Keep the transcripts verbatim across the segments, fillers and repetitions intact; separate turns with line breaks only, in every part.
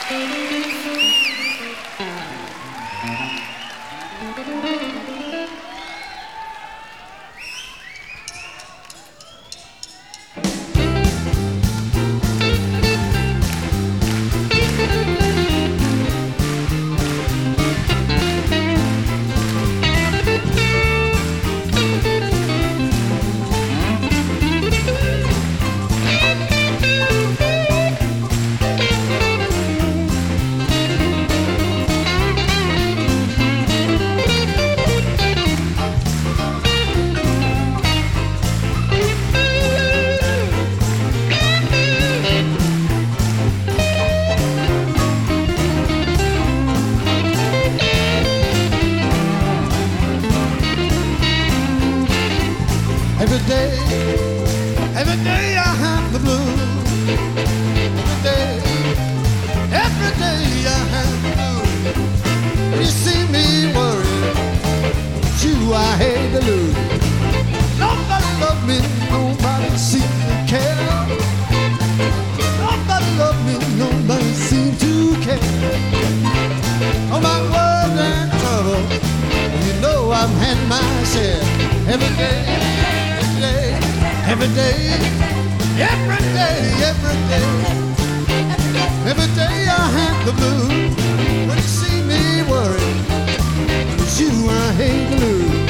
Every day, every day I have the blues. Every day, every day I have the blues. When you see me worried, it's you I hate to lose. Nobody love me, nobody seem to care. Nobody love me, nobody seem to care. Oh, my worries and trouble, you know I've had my share. Every day. Every day, every day, every day, every day I have the blues. When you see me worried, it's you I hate to lose.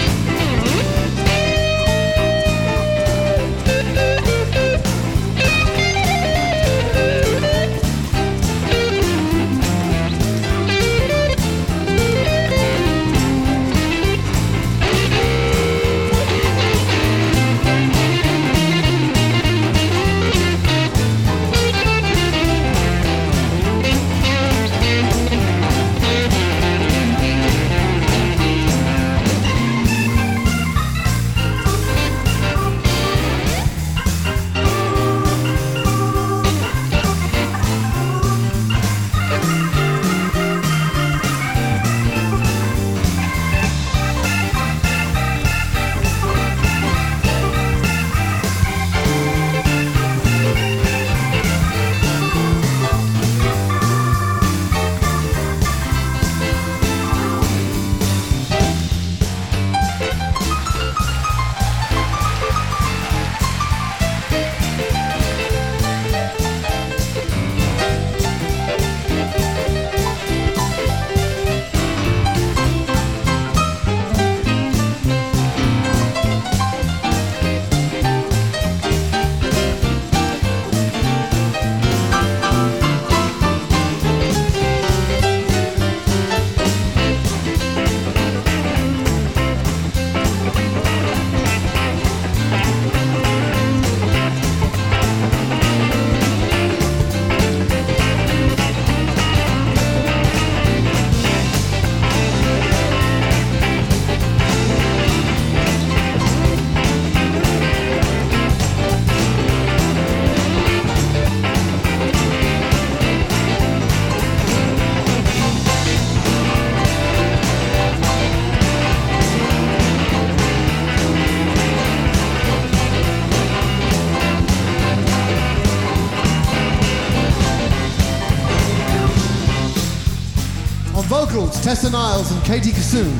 Vocals, Tessa Niles and Katie Kassoon.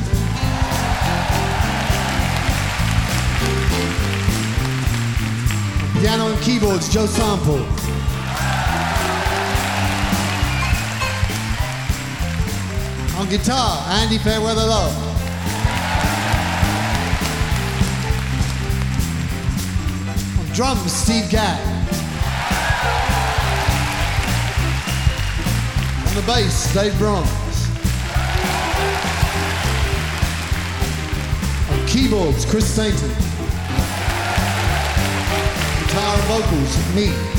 Piano and keyboards, Joe Sample. On guitar, Andy Fairweather Love. On drums, Steve Gadd. On the bass, Dave Bronx. Keyboards, Chris Stainton. Guitar and vocals, me.